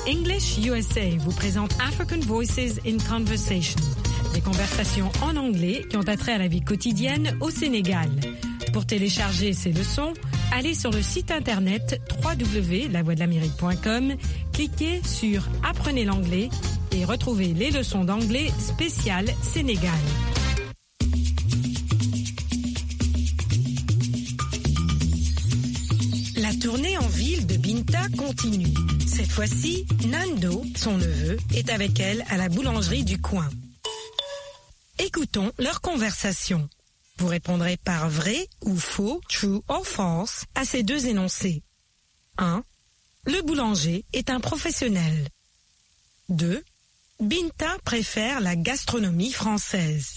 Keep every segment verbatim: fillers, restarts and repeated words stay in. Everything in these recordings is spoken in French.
English U S A vous présente African Voices in Conversation, des conversations en anglais qui ont attrait à la vie quotidienne au Sénégal. Pour télécharger ces leçons, allez sur le site internet w w w point la voix de l'amérique point com, cliquez sur Apprenez l'anglais et retrouvez les leçons d'anglais spéciales Sénégal. La tournée en ville de Binta continue. Cette fois-ci, Nando, son neveu, est avec elle à la boulangerie du coin. Écoutons leur conversation. Vous répondrez par vrai ou faux, true or false, à ces deux énoncés. un. Le boulanger est un professionnel. deux. Binta préfère la gastronomie française.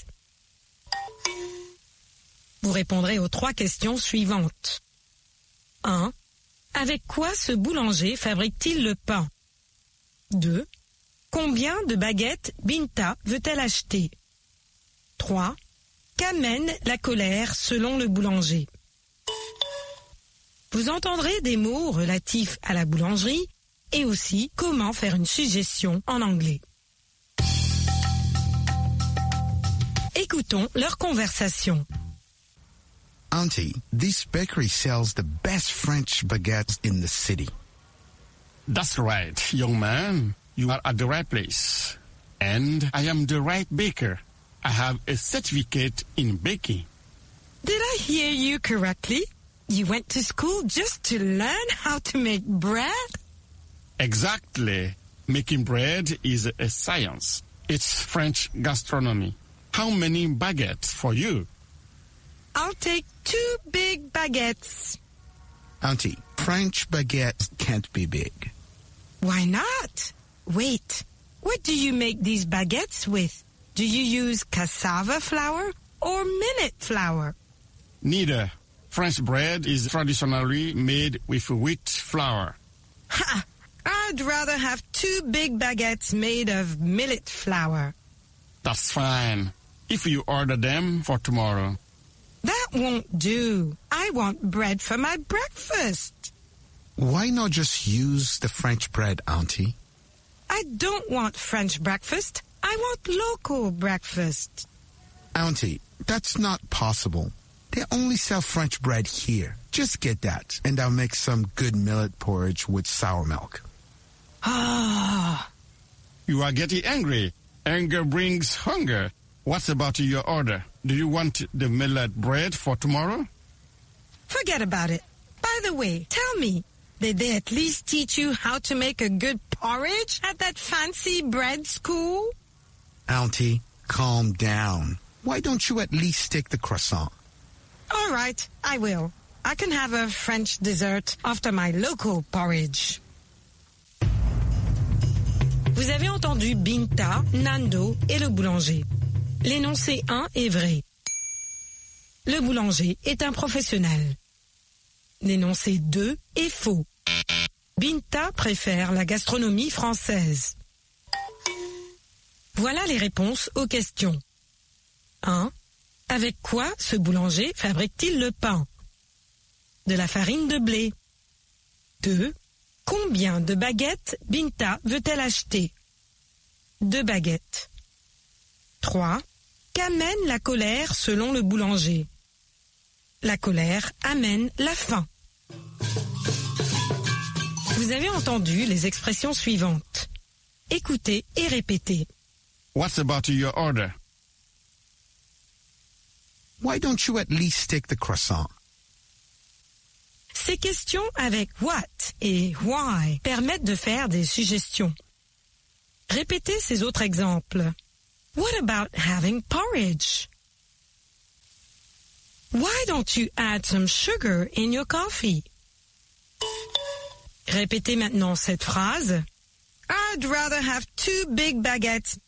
Vous répondrez aux trois questions suivantes. un. Avec quoi ce boulanger fabrique-t-il le pain? deux. Combien de baguettes Binta veut-elle acheter? trois. Qu'amène la colère selon le boulanger? Vous entendrez des mots relatifs à la boulangerie et aussi comment faire une suggestion en anglais. Écoutons leur conversation. Auntie, this bakery sells the best French baguettes in the city. That's right, young man. You are at the right place. And I am the right baker. I have a certificate in baking. Did I hear you correctly? You went to school just to learn how to make bread? Exactly. Making bread is a science. It's French gastronomy. How many baguettes for you? I'll take two big baguettes. Auntie, French baguettes can't be big. Why not? Wait, what do you make these baguettes with? Do you use cassava flour or millet flour? Neither. French bread is traditionally made with wheat flour. Ha! I'd rather have two big baguettes made of millet flour. That's fine. If you order them for tomorrow. That won't do. I want bread for my breakfast. Why not just use the French bread, Auntie? I don't want French breakfast. I want local breakfast. Auntie, that's not possible. They only sell French bread here. Just get that, and I'll make some good millet porridge with sour milk. Ah. You are getting angry. Anger brings hunger. What about your order? Do you want the millet bread for tomorrow? Forget about it. By the way, tell me, did they at least teach you how to make a good porridge at that fancy bread school? Auntie, calm down. Why don't you at least take the croissant? All right, I will. I can have a French dessert after my local porridge. Vous avez entendu Binta, Nando et le boulanger. L'énoncé un est vrai. Le boulanger est un professionnel. L'énoncé deux est faux. Binta préfère la gastronomie française. Voilà les réponses aux questions. un. Avec quoi ce boulanger fabrique-t-il le pain? De la farine de blé. deux. Combien de baguettes Binta veut-elle acheter? Deux baguettes. trois. Qu'amène la colère selon le boulanger? La colère amène la faim. Vous avez entendu les expressions suivantes. Écoutez et répétez. What about your order? Why don't you at least take the croissant? Ces questions avec what et why permettent de faire des suggestions. Répétez ces autres exemples. What about having porridge? Why don't you add some sugar in your coffee? Répétez maintenant cette phrase. I'd rather have two big baguettes.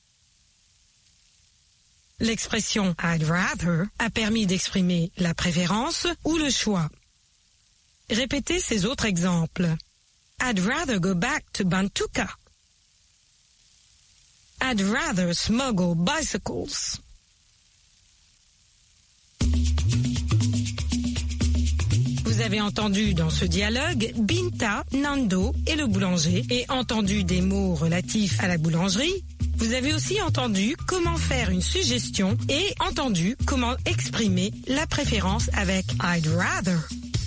L'expression I'd rather a permis d'exprimer la préférence ou le choix. Répétez ces autres exemples. I'd rather go back to Bantuka. I'd rather smuggle bicycles. Vous Vous avez entendu dans ce dialogue Binta, Nando et le boulanger et entendu des mots relatifs à la boulangerie. Vous avez aussi entendu comment faire une suggestion et entendu comment exprimer la préférence avec I'd rather.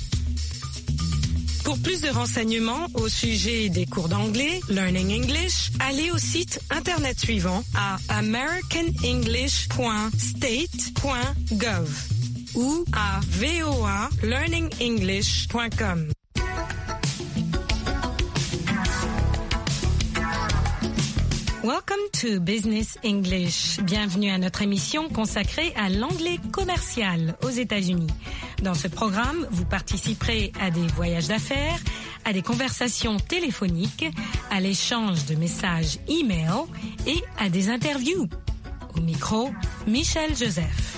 Pour plus de renseignements au sujet des cours d'anglais, Learning English, allez au site internet suivant à american english point state point gov ou à voa learning english point com. Welcome to Business English. Bienvenue à notre émission consacrée à l'anglais commercial aux États-Unis. Dans ce programme, vous participerez à des voyages d'affaires, à des conversations téléphoniques, à l'échange de messages e-mail et à des interviews. Au micro, Michel Joseph.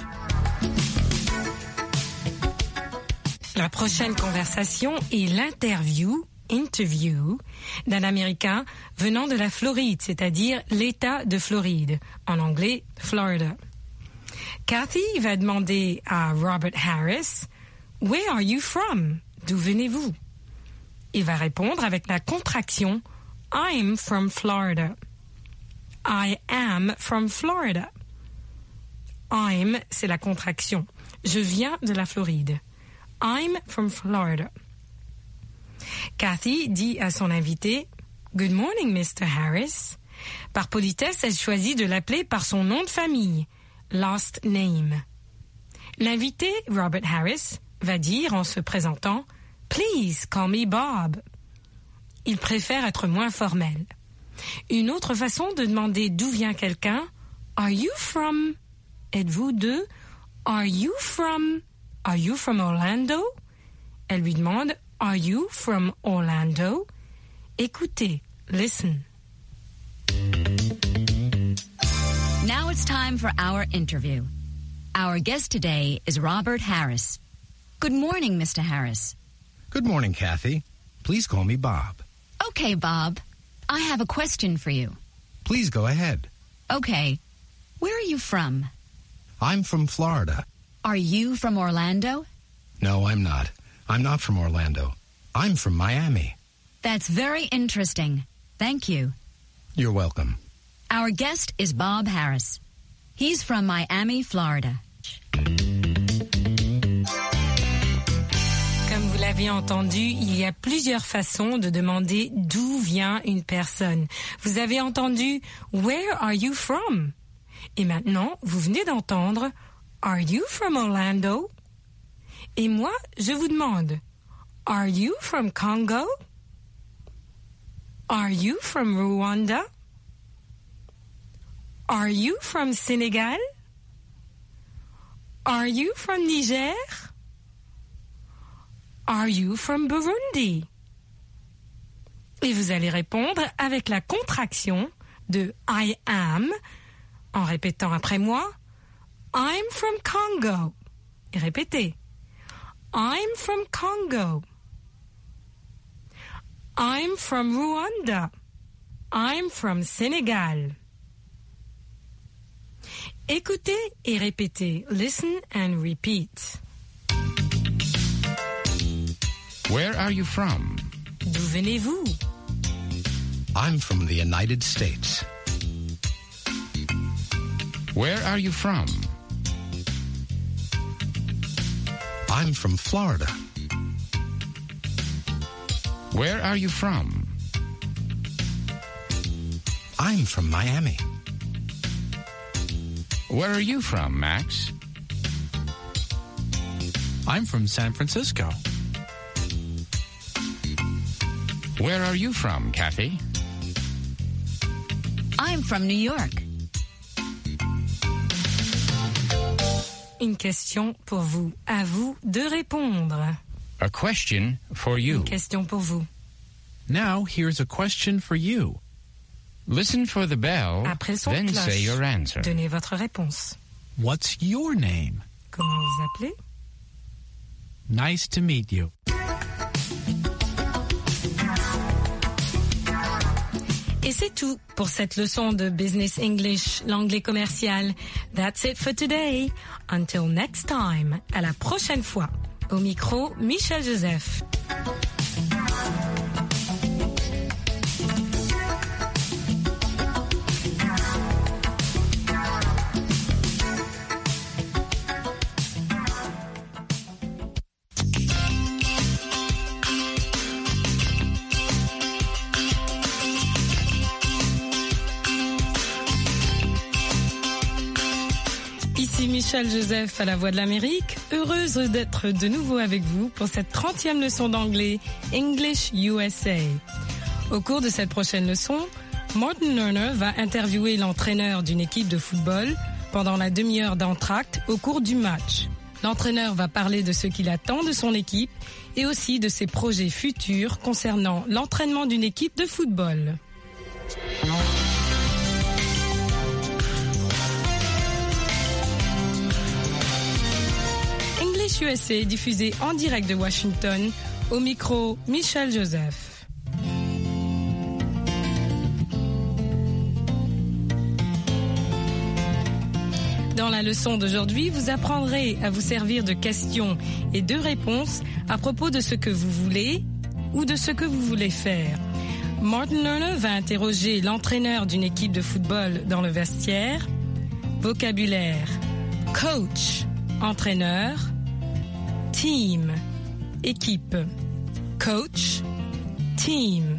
La prochaine conversation est l'interview interview d'un Américain venant de la Floride, c'est-à-dire l'État de Floride, en anglais Florida. Kathy va demander à Robert Harris « Where are you from ?» D'où venez-vous? Il va répondre avec la contraction « I'm from Florida ». « I am from Florida ». « I'm » c'est la contraction. Je viens de la Floride. « I'm from Florida ». Kathy dit à son invité « Good morning, mister Harris ». Par politesse, elle choisit de l'appeler par son nom de famille, last name. L'invité, Robert Harris, va dire en se présentant « Please call me Bob ». Il préfère être moins formel. Une autre façon de demander d'où vient quelqu'un « Are you from ?» Êtes-vous de « Are you from ?» Are you from Orlando? Elle lui demande Are you from Orlando? Écoutez, listen. Now it's time for our interview. Our guest today is Robert Harris. Good morning, Mister Harris. Good morning, Kathy. Please call me Bob. Okay, Bob. I have a question for you. Please go ahead. Okay. Where are you from? I'm from Florida. Are you from Orlando? No, I'm not. I'm not from Orlando. I'm from Miami. That's very interesting. Thank you. You're welcome. Our guest is Bob Harris. He's from Miami, Florida. Comme vous l'avez entendu, il y a plusieurs façons de demander d'où vient une personne. Vous avez entendu « Where are you from ?» Et maintenant, vous venez d'entendre « Are you from Orlando ?» Et moi, je vous demande « Are you from Congo? Are you from Rwanda? Are you from Sénégal? Are you from Niger? Are you from Burundi? » Et vous allez répondre avec la contraction de « I am » en répétant après moi « I'm from Congo ». Et répétez « I'm from Congo ». I'm from Rwanda. I'm from Sénégal. Écoutez et répétez. Listen and repeat. Where are you from? D'où venez-vous? I'm from the United States. Where are you from? I'm from Florida. Where are you from? I'm from Miami. Where are you from, Max? I'm from San Francisco. Where are you from, Kathy? I'm from New York. Une question pour vous. À vous de répondre. A question for you. Une question pour vous. Now here's a question for you. Listen for the bell, Après le son de then cloche, say your answer. donnez votre réponse. What's your name? Comment vous appelez? Nice to meet you. Et c'est tout pour cette leçon de Business English, l'anglais commercial. That's it for today. Until next time. À la prochaine fois. Au micro, Michel Joseph. Michel Joseph à la Voix de l'Amérique, heureuse d'être de nouveau avec vous pour cette trentième leçon d'anglais English U S A. Au cours de cette prochaine leçon, Morten Lerner va interviewer l'entraîneur d'une équipe de football pendant la demi-heure d'entracte au cours du match. L'entraîneur va parler de ce qu'il attend de son équipe et aussi de ses projets futurs concernant l'entraînement d'une équipe de football. U S A diffusé en direct de Washington, au micro Michel Joseph. Dans la leçon d'aujourd'hui, vous apprendrez à vous servir de questions et de réponses à propos de ce que vous voulez ou de ce que vous voulez faire. Morten Lerner va interroger l'entraîneur d'une équipe de football dans le vestiaire. Vocabulaire: coach, entraîneur. Team, équipe. Coach, team.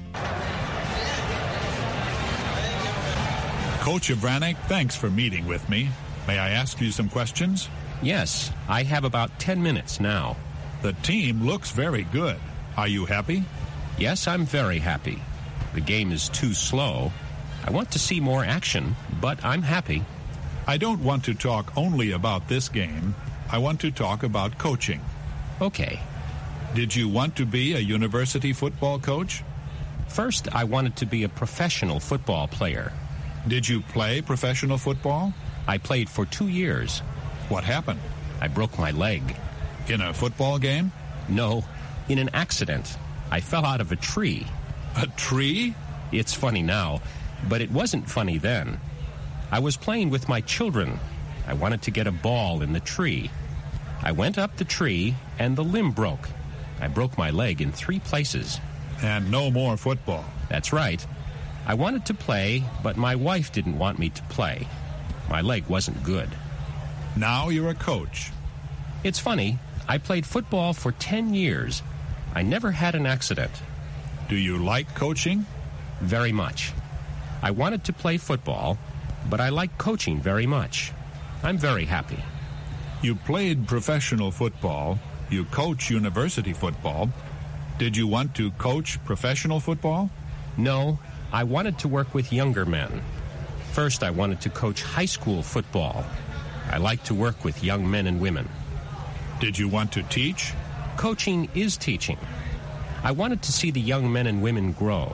Coach Abranek, thanks for meeting with me. May I ask you some questions? Yes, I have about ten minutes now. The team looks very good. Are you happy? Yes, I'm very happy. The game is too slow. I want to see more action, but I'm happy. I don't want to talk only about this game. I want to talk about coaching. Okay. Did you want to be a university football coach? First, I wanted to be a professional football player. Did you play professional football? I played for two years. What happened? I broke my leg. In a football game? No, in an accident. I fell out of a tree. A tree? It's funny now, but it wasn't funny then. I was playing with my children. I wanted to get a ball in the tree. I went up the tree, and the limb broke. I broke my leg in three places. And no more football. That's right. I wanted to play, but my wife didn't want me to play. My leg wasn't good. Now you're a coach. It's funny. I played football for ten years. I never had an accident. Do you like coaching? Very much. I wanted to play football, but I like coaching very much. I'm very happy. You played professional football. You coach university football. Did you want to coach professional football? No, I wanted to work with younger men. First, I wanted to coach high school football. I like to work with young men and women. Did you want to teach? Coaching is teaching. I wanted to see the young men and women grow.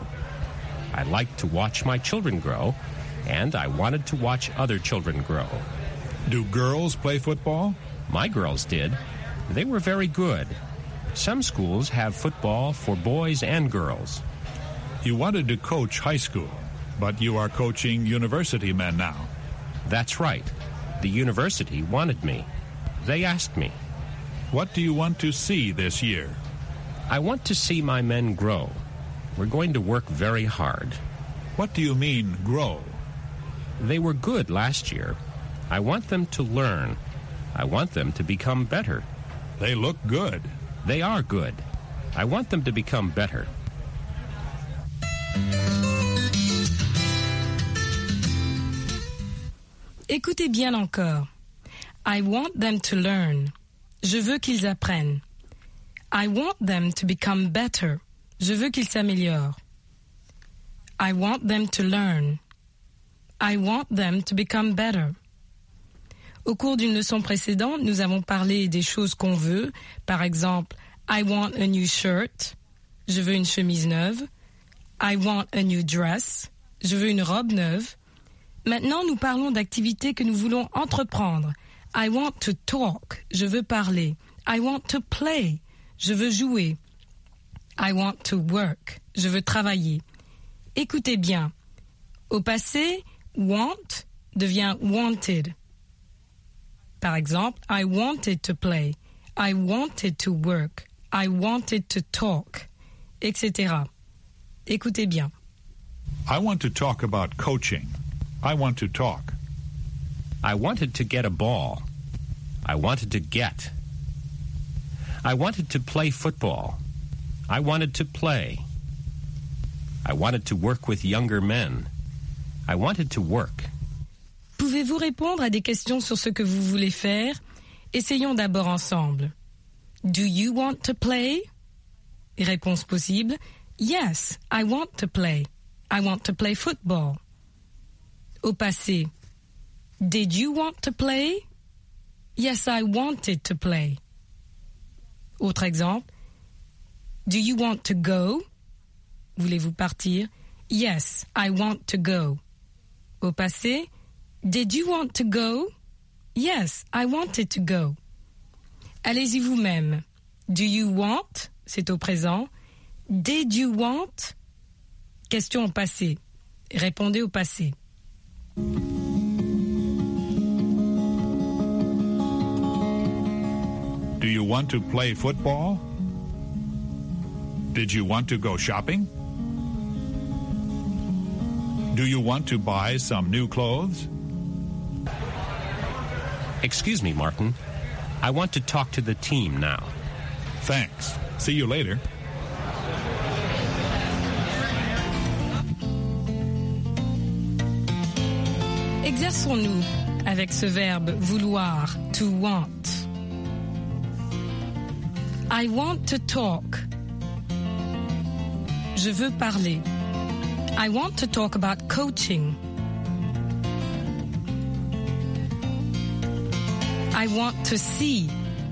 I liked to watch my children grow, and I wanted to watch other children grow. Do girls play football? My girls did. They were very good. Some schools have football for boys and girls. You wanted to coach high school, but you are coaching university men now. That's right. The university wanted me. They asked me. What do you want to see this year? I want to see my men grow. We're going to work very hard. What do you mean, grow? They were good last year. I want them to learn. I want them to become better. They look good. They are good. I want them to become better. Écoutez bien encore. I want them to learn. Je veux qu'ils apprennent. I want them to become better. Je veux qu'ils s'améliorent. I want them to learn. I want them to become better. Au cours d'une leçon précédente, nous avons parlé des choses qu'on veut. Par exemple, I want a new shirt. Je veux une chemise neuve. I want a new dress. Je veux une robe neuve. Maintenant, nous parlons d'activités que nous voulons entreprendre. I want to talk. Je veux parler. I want to play. Je veux jouer. I want to work. Je veux travailler. Écoutez bien. Au passé, want devient wanted. Par exemple, I wanted to play. I wanted to work. I wanted to talk, et cetera. Écoutez bien. I want to talk about coaching. I want to talk. I wanted to get a ball. I wanted to get. I wanted to play football. I wanted to play. I wanted to work with younger men. I wanted to work. Pouvez-vous répondre à des questions sur ce que vous voulez faire? Essayons d'abord ensemble. Do you want to play? Réponse possible. Yes, I want to play. I want to play football. Au passé. Did you want to play? Yes, I wanted to play. Autre exemple. Do you want to go? Voulez-vous partir? Yes, I want to go. Au passé. Did you want to go? Yes, I wanted to go. Allez-y vous-même. Do you want? C'est au présent. Did you want? Question au passé. Répondez au passé. Do you want to play football? Did you want to go shopping? Do you want to buy some new clothes? Excuse me, Martin. I want to talk to the team now. Thanks. See you later. Exerçons-nous avec ce verbe vouloir, to want. I want to talk. Je veux parler. I want to talk about coaching. I want to see.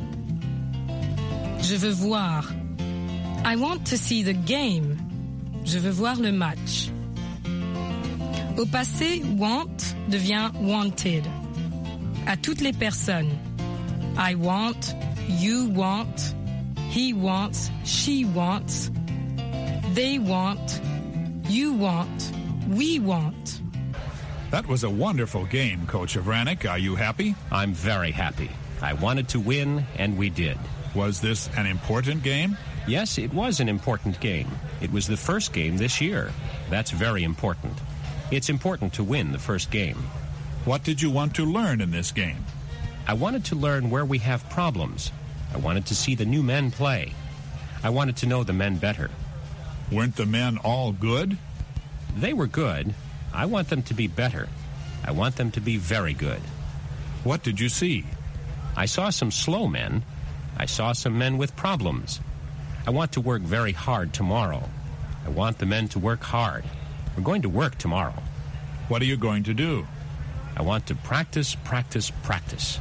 Je veux voir. I want to see the game. Je veux voir le match. Au passé, want devient wanted. À toutes les personnes. I want, you want, he wants, she wants, they want, you want, we want. That was a wonderful game, Coach Avranik. Are you happy? I'm very happy. I wanted to win, and we did. Was this an important game? Yes, it was an important game. It was the first game this year. That's very important. It's important to win the first game. What did you want to learn in this game? I wanted to learn where we have problems. I wanted to see the new men play. I wanted to know the men better. Weren't the men all good? They were good. I want them to be better. I want them to be very good. What did you see? I saw some slow men. I saw some men with problems. I want to work very hard tomorrow. I want the men to work hard. We're going to work tomorrow. What are you going to do? I want to practice, practice, practice.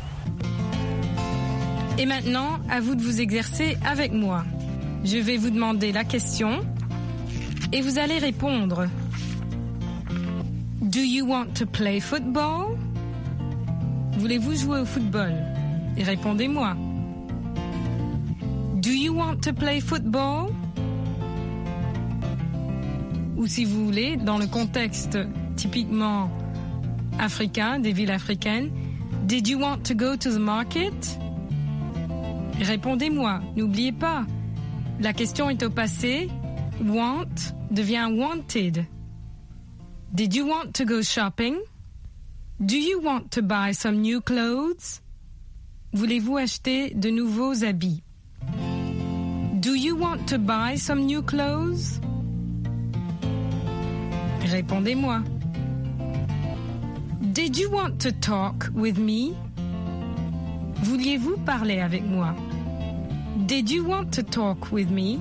Et maintenant, à vous de vous exercer avec moi. Je vais vous demander la question et vous allez répondre. Do you want to play football? Voulez-vous jouer au football? Et répondez-moi. Do you want to play football? Ou si vous voulez, dans le contexte typiquement africain, des villes africaines, did you want to go to the market? Répondez-moi, n'oubliez pas, la question est au passé, want devient wanted. Did you want to go shopping? Do you want to buy some new clothes? Voulez-vous acheter de nouveaux habits? Do you want to buy some new clothes? Répondez-moi. Did you want to talk with me? Vouliez-vous parler avec moi? Did you want to talk with me?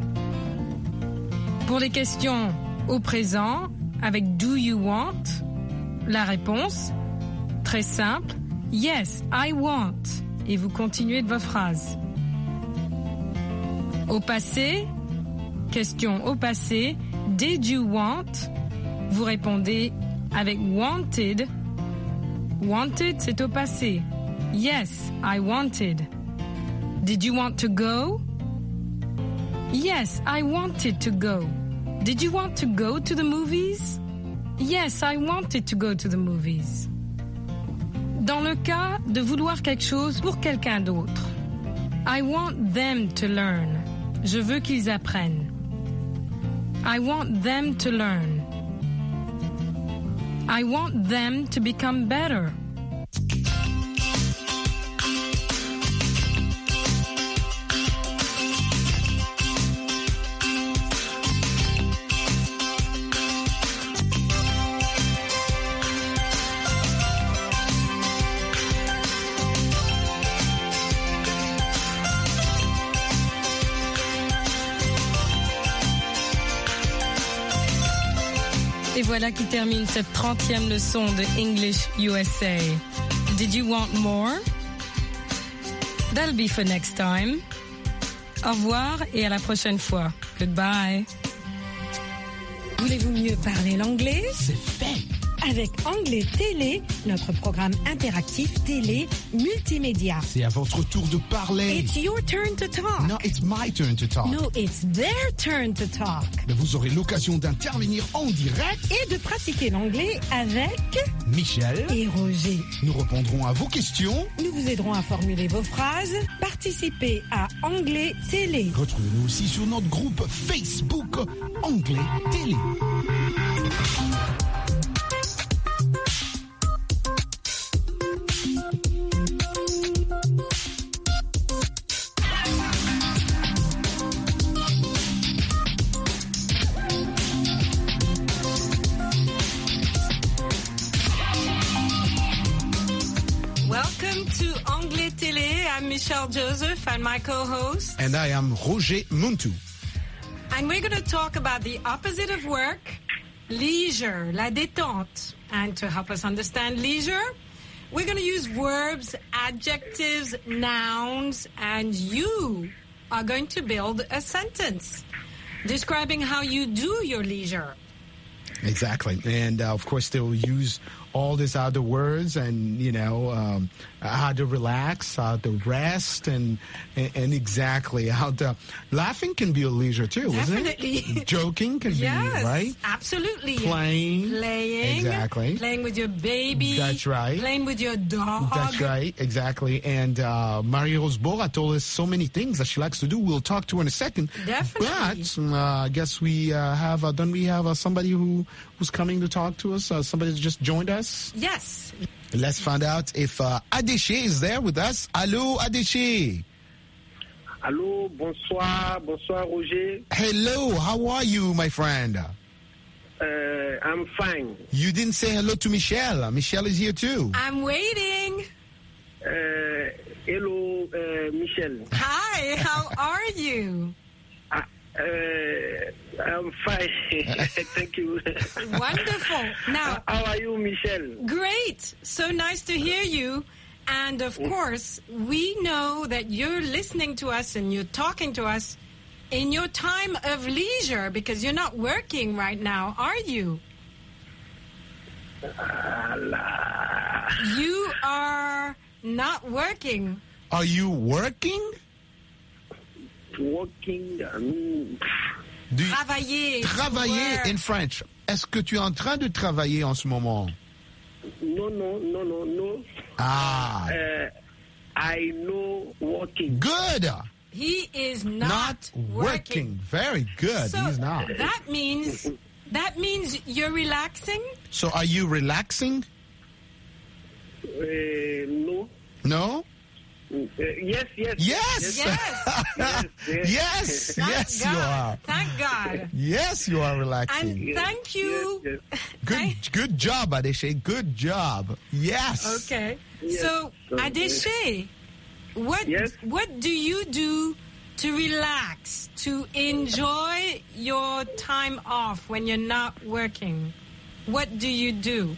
Pour les questions au présent, avec do you want, la réponse, très simple, yes, I want, et vous continuez de votre phrase. Au passé, question au passé, did you want, vous répondez avec wanted. Wanted, c'est au passé. Yes, I wanted. Did you want to go? Yes, I wanted to go. Did you want to go to the movies? Yes, I wanted to go to the movies. Dans le cas de vouloir quelque chose pour quelqu'un d'autre, I want them to learn. Je veux qu'ils apprennent. I want them to learn. I want them to become better. Et voilà qui termine cette trentième leçon de English U S A. Did you want more? That'll be for next time. Au revoir et à la prochaine fois. Goodbye. Voulez-vous mieux parler l'anglais? C'est fait. Avec Anglais Télé, notre programme interactif télé multimédia. C'est à votre tour de parler. It's your turn to talk. No, it's my turn to talk. No, it's their turn to talk. Mais vous aurez l'occasion d'intervenir en direct. Et de pratiquer l'anglais avec Michel et Roger. Nous répondrons à vos questions. Nous vous aiderons à formuler vos phrases. Participez à Anglais Télé. Retrouvez-nous aussi sur notre groupe Facebook Anglais Télé. Welcome to Anglais Télé. I'm Michelle Joseph and my co-host. And I am Roger Muntu. And we're going to talk about the opposite of work, leisure, la détente. And to help us understand leisure, we're going to use verbs, adjectives, nouns, and you are going to build a sentence describing how you do your leisure. Exactly. And uh, of course, they will use all these other words and, you know, um, how to relax, how to rest, and, and and exactly how to... Laughing can be a leisure too, Definitely. isn't it? Joking can Yes, be, right? absolutely. Playing. Playing. Exactly. Playing with your baby. That's right. Playing with your dog. That's right, exactly. And uh, Marie-Rose Bora told us so many things that she likes to do. We'll talk to her in a second. Definitely. But uh, I guess we uh, have, uh, don't we have uh, somebody who who's coming to talk to us? Uh, somebody that just joined us? Yes. Let's find out if uh, Adeshe is there with us. Hello, Adeshe. Allô, bonsoir, bonsoir Roger. Hello, how are you, my friend? Uh, I'm fine. You didn't say hello to Michelle. Michelle is here too. I'm waiting. Uh, hello, uh, Michel. Hi, how are you? Uh, uh, I'm fine. Thank you. Wonderful. Now, How are you, Michel? great. So nice to hear you. And of course, we know that you're listening to us and you're talking to us in your time of leisure because you're not working right now, are you? Allah. You are not working. Are you working? Working. Um, Do you Travailler. to travailler work. in French? Est-ce que tu es en train de travailler en ce moment? no, no, no, no, no. Ah, Uh, I know working. good. He is not, Not working. Very good. So He's not. that means that means you're relaxing. So are you relaxing? Uh, no. No? Uh, yes, yes. Yes. Yes. Yes, yes. Yes. Thank Yes, God. you are. Thank God. Yes, you are And relaxing. thank you. Yes, yes. Good, Thank- good job, Adeshe. Good job. Yes. Okay. Yes. So, So, Adeshe, what Yes? what do you do to relax, to enjoy your time off when you're not working? What do you do?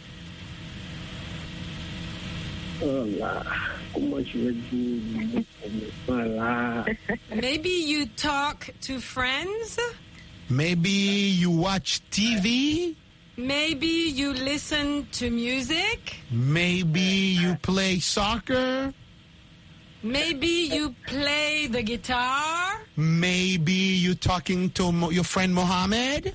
Oh là, comment je vais dire voilà. Maybe you talk to friends. Maybe you watch T V. Maybe you listen to music. Maybe you play soccer. Maybe you play the guitar. Maybe you talking to Mo- your friend Mohammed.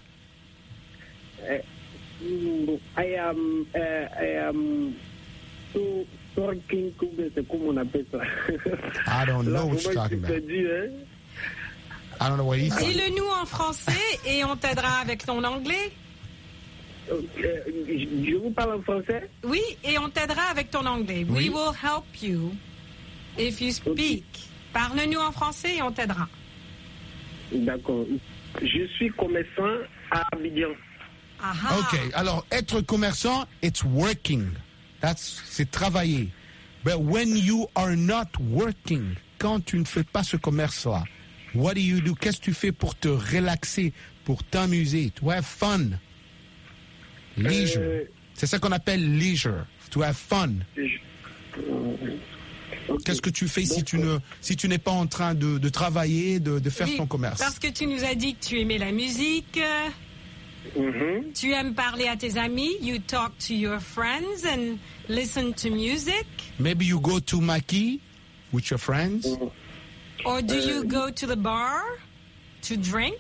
Mm, I am uh, I am to Talking, c'est comment on appelle ça? I don't know Là, what you're moi, talking je about. t'ai dit, hein? I don't know what he's saying. Dis-le nous en français et on t'aidera avec ton anglais. Euh, je vous parle en français? Oui, et on t'aidera avec ton anglais. Oui. We will help you if you speak. Parle-nous en français et on t'aidera. D'accord. Je suis commerçant à Abidjan. Aha. Okay, alors être commerçant, it's working. That's, c'est travailler. But when you are not working, quand tu ne fais pas ce commerce-là, what do you do? Qu'est-ce que tu fais pour te relaxer, pour t'amuser, to have fun? Leisure. Euh, C'est ça qu'on appelle leisure, to have fun. Je- euh, ok. Qu'est-ce que tu fais si Donc, tu ne, si tu n'es pas en train de, de travailler, de, de faire Oui, ton commerce? parce que tu nous as dit que tu aimais la musique, Mhm. tu aimes parler à tes amis, you talk to your friends and listen to music, Maybe you go to Maki with your friends. or do you Euh, go to the bar to drink?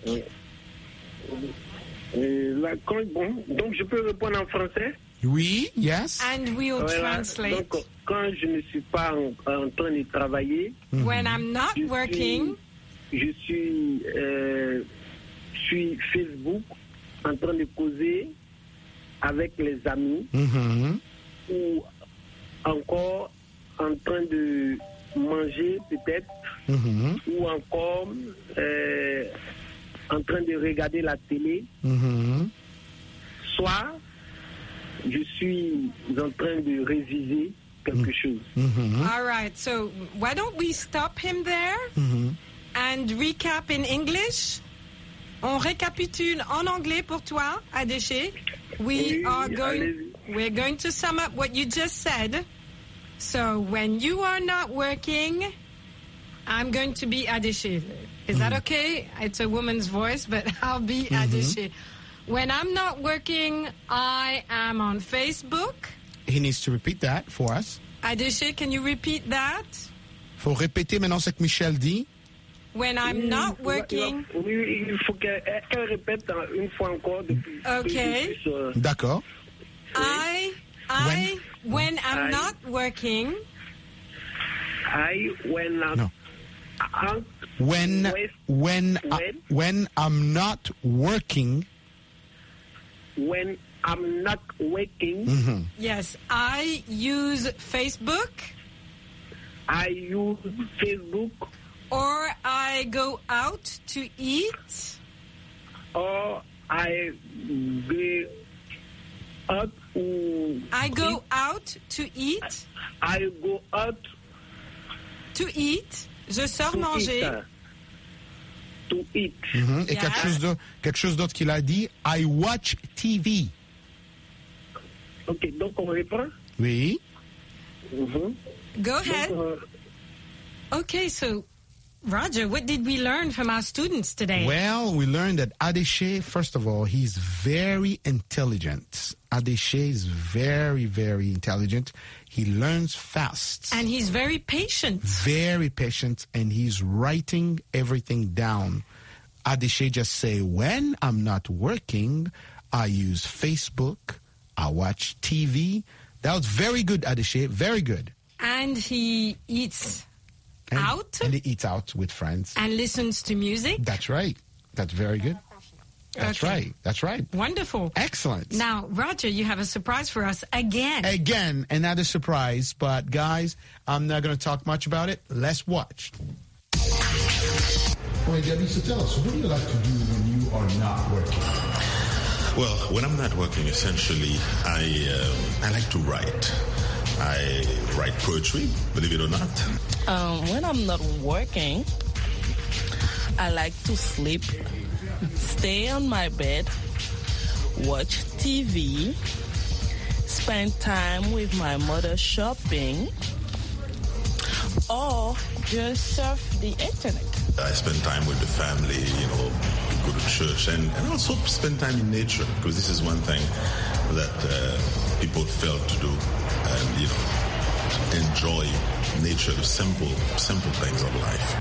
Euh, là, quand- bon, donc je peux répondre en français? Oui, yes. And we'll Voilà. translate. Donc, quand je ne suis pas en, en train de travailler, When I'm not je working, suis, je suis euh, sur Facebook en train de causer avec les amis Mhm. ou encore en train de manger peut-être Mhm. ou encore euh, en train de regarder la télé, Mhm. soit je suis en train de réviser quelque chose. Mhm. all right. So why don't we stop him there Mhm. and recap in English? On récapitule en anglais pour toi, Adéché. We Oui, are going. allez-y. We're going to sum up what you just said. So when you are not working, I'm going to be Adéché. Is that okay? It's a woman's voice, but I'll be Adéché. When I'm not working, I am on Facebook. He needs to repeat that for us. Adéché, can you repeat that? Faut répéter maintenant ce que Michel dit. When I'm Oui, not il va- working, il va- Oui, il faut qu'elle qu'elle répète une fois encore. Depuis, Ok. que je puisse, euh, D'accord. I, I, when I'm I- not working, I, when I'm No. out, When Wait. when I, When? when I'm not working. when I'm not working, Mhm. yes, I use Facebook I use Facebook or I go out to eat or I go out. to I go eat. out to eat, I go out to eat. Je sors to manger. eat. To eat. Mhm. Et Yeah. quelque chose de quelque chose d'autre qu'il a dit. I watch T V. Ok, donc on reprend. Oui. Mhm. Go Donc, ahead. euh, Okay, so Roger, what did we learn from our students today? Well, we learned that Adeshe, first of all, he's very intelligent. Adeshe is very, very intelligent. He learns fast. And he's very patient. Very patient, and he's writing everything down. Adeshe just say, when I'm not working, I use Facebook, I watch T V. That was very good, Adeshe, very good. And he eats And, out and he eats out with friends. and listens to music. That's right. That's very good. That's Okay. right. That's right. Wonderful. Excellent. Now, Roger, you have a surprise for us again. Again, another surprise, but guys, I'm not going to talk much about it. Let's watch. All right, Debbie, so tell us, what do you like to do when you are not working? Well, when I'm not working, essentially, I um, I like to write. I write poetry, believe it or not. Um, when I'm not working, I like to sleep, stay on my bed, watch T V, spend time with my mother shopping, or just surf the internet. I spend time with the family, you know, go to church, and, and also spend time in nature, because this is one thing that uh, people fail to do, and, you know, enjoy nature, the simple, simple things of life.